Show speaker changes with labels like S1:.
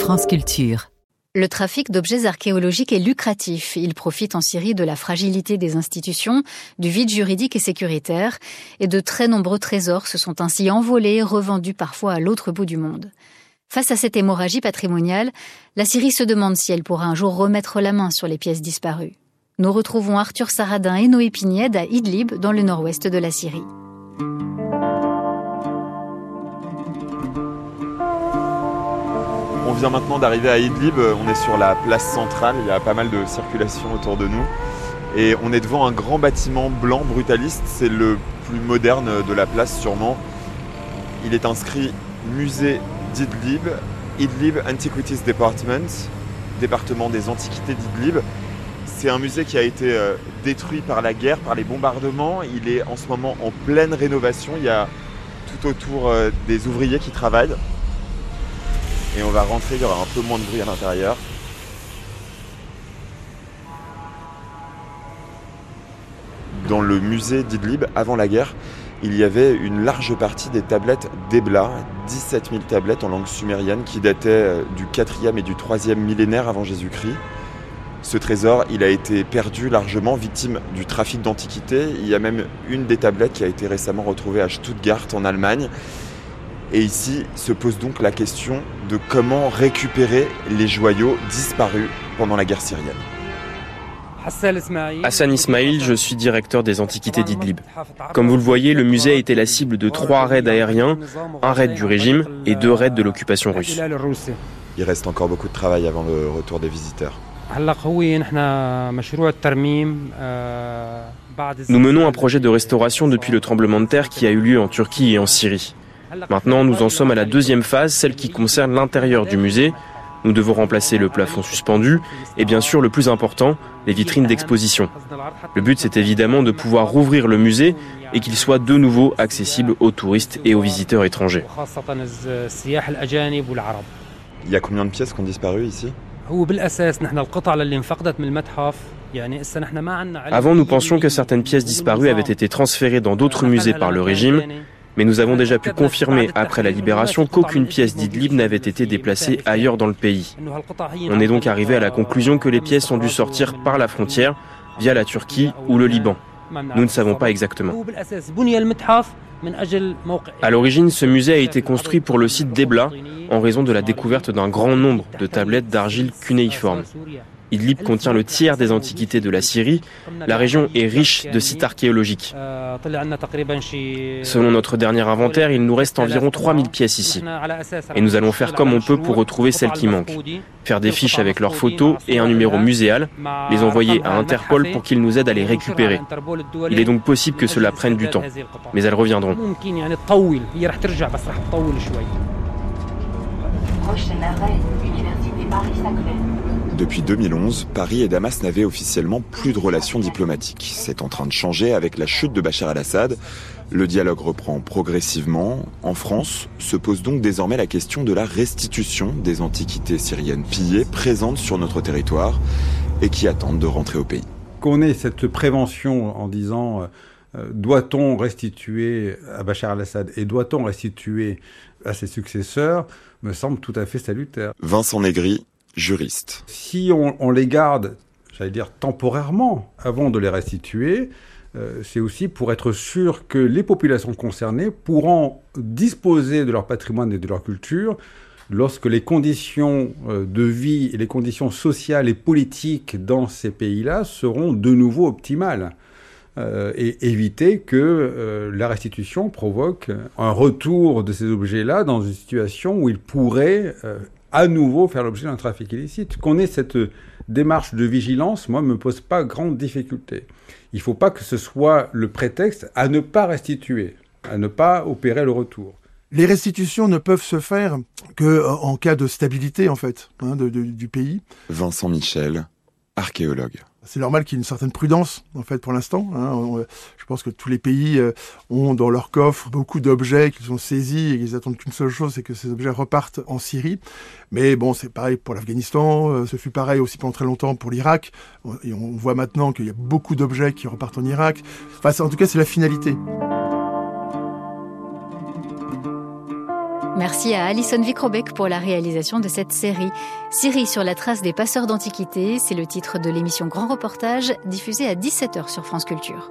S1: France Culture.
S2: Le trafic d'objets archéologiques est lucratif. Il profite en Syrie de la fragilité des institutions, du vide juridique et sécuritaire, et de très nombreux trésors se sont ainsi envolés, revendus parfois à l'autre bout du monde. Face à cette hémorragie patrimoniale, la Syrie se demande si elle pourra un jour remettre la main sur les pièces disparues. Nous retrouvons Arthur Saradin et Noé Pignède à Idlib, dans le nord-ouest de la Syrie.
S3: On vient maintenant d'arriver à Idlib, on est sur la place centrale, il y a pas mal de circulation autour de nous. Et on est devant un grand bâtiment blanc brutaliste, c'est le plus moderne de la place sûrement. Il est inscrit Musée d'Idlib, Idlib Antiquities Department, département des antiquités d'Idlib. C'est un musée qui a été détruit par la guerre, par les bombardements. Il est en ce moment en pleine rénovation, il y a tout autour des ouvriers qui travaillent. Et on va rentrer, il y aura un peu moins de bruit à l'intérieur. Dans le musée d'Idlib, avant la guerre, il y avait une large partie des tablettes d'Ebla, 17 000 tablettes en langue sumérienne qui dataient du 4e et du 3e millénaire avant Jésus-Christ. Ce trésor, il a été perdu largement, victime du trafic d'antiquités. Il y a même une des tablettes qui a été récemment retrouvée à Stuttgart, en Allemagne. Et ici se pose donc la question de comment récupérer les joyaux disparus pendant la guerre syrienne.
S4: Hassan Ismail, je suis directeur des antiquités d'Idlib. Comme vous le voyez, le musée a été la cible de 3 raids aériens, un raid du régime et 2 raids de l'occupation russe.
S3: Il reste encore beaucoup de travail avant le retour des visiteurs.
S4: Nous menons un projet de restauration depuis le tremblement de terre qui a eu lieu en Turquie et en Syrie. Maintenant, nous en sommes à la 2e phase, celle qui concerne l'intérieur du musée. Nous devons remplacer le plafond suspendu et bien sûr, le plus important, les vitrines d'exposition. Le but, c'est évidemment de pouvoir rouvrir le musée et qu'il soit de nouveau accessible aux touristes et aux visiteurs étrangers.
S3: Il y a combien de pièces qui ont disparu ici ?
S4: Avant, nous pensions que certaines pièces disparues avaient été transférées dans d'autres musées par le régime, mais nous avons déjà pu confirmer après la libération qu'aucune pièce d'Idlib n'avait été déplacée ailleurs dans le pays. On est donc arrivé à la conclusion que les pièces ont dû sortir par la frontière, via la Turquie ou le Liban. Nous ne savons pas exactement. À l'origine, ce musée a été construit pour le site d'Ebla, en raison de la découverte d'un grand nombre de tablettes d'argile cunéiforme. Idlib contient le tiers des antiquités de la Syrie. La région est riche de sites archéologiques. Selon notre dernier inventaire, il nous reste environ 3000 pièces ici. Et nous allons faire comme on peut pour retrouver celles qui manquent. Faire des fiches avec leurs photos et un numéro muséal, les envoyer à Interpol pour qu'ils nous aident à les récupérer. Il est donc possible que cela prenne du temps, mais elles reviendront.
S5: Prochain arrêt, Université Paris-Saclay.
S3: Depuis 2011, Paris et Damas n'avaient officiellement plus de relations diplomatiques. C'est en train de changer avec la chute de Bachar el-Assad. Le dialogue reprend progressivement. En France, se pose donc désormais la question de la restitution des antiquités syriennes pillées présentes sur notre territoire et qui attendent de rentrer au pays.
S6: Qu'on ait cette prévention en disant doit-on restituer à Bachar el-Assad et doit-on restituer à ses successeurs me semble tout à fait salutaire.
S3: Vincent Négri, juriste.
S6: Si on les garde, j'allais dire temporairement, avant de les restituer, c'est aussi pour être sûr que les populations concernées pourront disposer de leur patrimoine et de leur culture lorsque les conditions de vie et les conditions sociales et politiques dans ces pays-là seront de nouveau optimales. Et éviter que la restitution provoque un retour de ces objets-là dans une situation où ils pourraient à nouveau faire l'objet d'un trafic illicite. Qu'on ait cette démarche de vigilance, moi, ne me pose pas grande difficulté. Il ne faut pas que ce soit le prétexte à ne pas restituer, à ne pas opérer le retour.
S7: Les restitutions ne peuvent se faire qu'en cas de stabilité, en fait, du pays.
S3: Vincent Michel, archéologue.
S7: C'est normal qu'il y ait une certaine prudence, en fait, pour l'instant. Je pense que tous les pays ont dans leur coffre beaucoup d'objets qu'ils ont saisis et qu'ils attendent qu'une seule chose, c'est que ces objets repartent en Syrie. Mais bon, c'est pareil pour l'Afghanistan, ce fut pareil aussi pendant très longtemps pour l'Irak. Et on voit maintenant qu'il y a beaucoup d'objets qui repartent en Irak. Enfin, en tout cas, c'est la finalité.
S2: Merci à Alison Vikrobeck pour la réalisation de cette série. Syrie sur la trace des passeurs d'Antiquités, c'est le titre de l'émission Grand Reportage, diffusée à 17h sur France Culture.